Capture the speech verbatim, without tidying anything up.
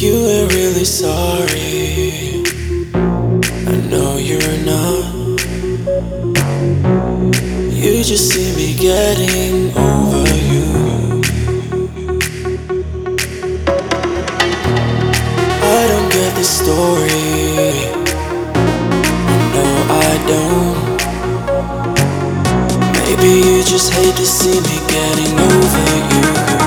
You ain't really sorry. I know you're not. You just see me getting over you. I don't get the story. No, I don't. Maybe you just hate to see me getting over you.